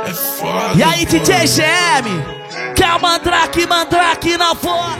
E aí, DJ GM, quer Mandrake não for?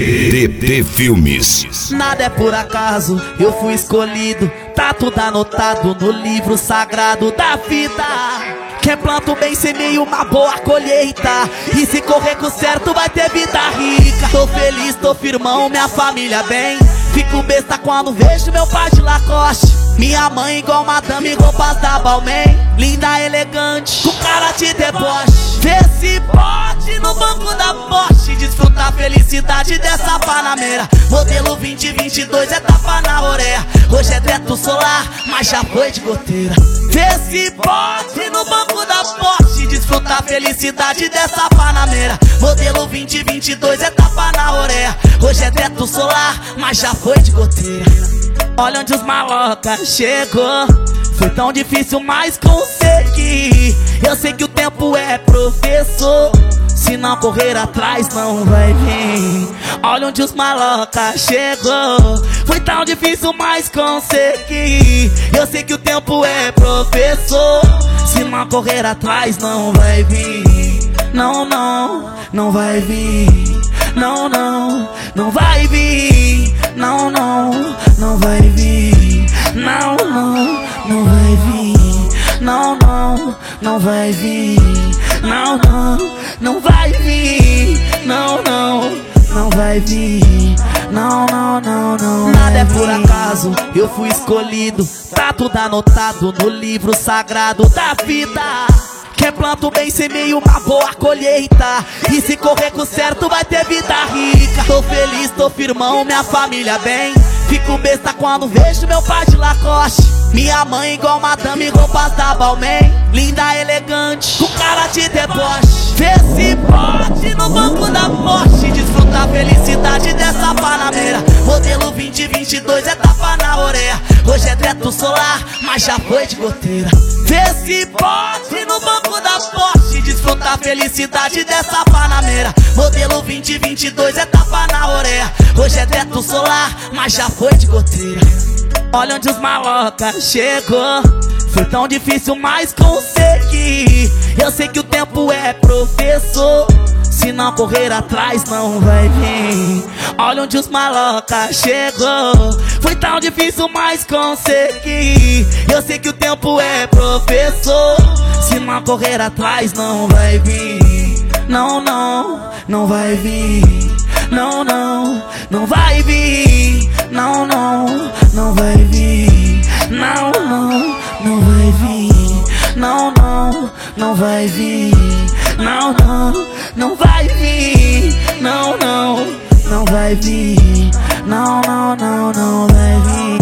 DT Filmes. Nada é por acaso, eu fui escolhido. Tá tudo anotado no livro sagrado da vida. Quem planta o bem semeia uma boa colheita, e se correr com certo vai ter vida rica. Tô feliz, tô firmão, minha família bem. Fico besta quando vejo meu pai de Lacoste, minha mãe igual madame, roupas da Balmain. Linda, elegante, com cara de deboche. Vê se pode no banco da Porsche desfrutar a felicidade dessa Panamera. Modelo 2022 é tapa na orelha. Hoje é teto solar, mas já foi de goteira. Vê se pode no banco da Porsche desfrutar a felicidade dessa Panamera. Modelo 2022 é tapa na orelha. Hoje é teto solar, mas já foi de goteira. Olha onde os malocas chegou. Foi tão difícil, mas consegui. Eu sei que o tempo é professor, se não correr atrás não vai vir. Olha onde os malocas chegou. Foi tão difícil, mas consegui. Eu sei que o tempo é professor, se não correr atrás não vai vir. Não, não, não vai vir. Não, não, não vai vir. Não, não, não vai vir. Não, não, não vai vir. Não, não, não vai vir. Não, não, não vai vir. Não, não, não vai vir. Não, não, não, não. Nada é por acaso, eu fui escolhido. Tá tudo anotado no livro sagrado da vida. Quem planta o bem semeia uma boa colheita, e se correr com certo vai ter vida rica. Tô feliz, tô firmão, minha família bem. Fico besta quando vejo meu pai de Lacoste, minha mãe igual madame, roupas da Balmain. Linda, elegante, com cara de deboche. Vê se pode no banco da Porsche desfrutar a felicidade dessa Panamera. Modelo 2022 é tapa na orelha. Hoje é teto solar, mas já foi de goteira. Vê se pode no banco da Porsche desfrutar a felicidade dessa Panamera. Modelo 2022 é tapa na orelha. Hoje é teto solar, mas já foi de goteira. Olha onde os malocas chegou. Foi tão difícil, mas consegui. Eu sei que o tempo é professor, se não correr atrás não vai vir. Olha onde os malocas chegou. Foi tão difícil, mas consegui. Eu sei que o tempo é professor, se não correr atrás não vai vir. Não, não, não vai vir. Não, não, não vai vir. Não, não, não vai vir. Não, não, não vai vir. Não, não, não vai vir. Não, não, não vai vir. Não, não, não vai vir. Não, não, não, não vai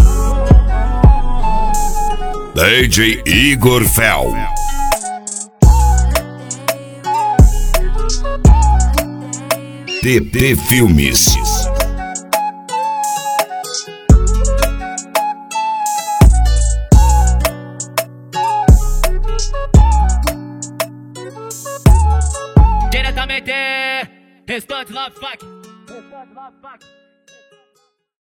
vir. DJ Igor Fel. DT Filmes. Diretamente, Restante Love Fuck.